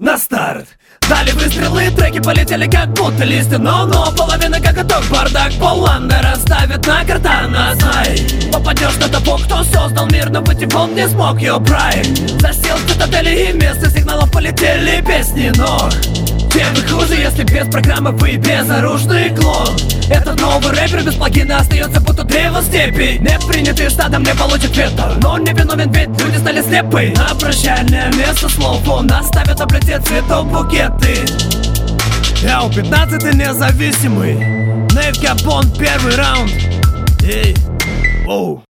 На старт! Дали выстрелы, треки полетели как будто листы. Но половина как готов, бардак полланда расставит на картана. Знай, попадешь на того, кто создал мир, но выйти вон не смог ее прайм. Засел в цитадели и вместо сигналов полетели песни. Но чем вы хуже, если без программы вы безоружный клон? Этот новый рэпер без плагина остается будто древо степи. Не принятый стадом не получит вето, но не виновен, ведь люди стали слепы. На прощальное место слов он оставит на плите цветов букеты. Я у 15-й независимый, Нейв Капон, первый раунд. Эй, оу.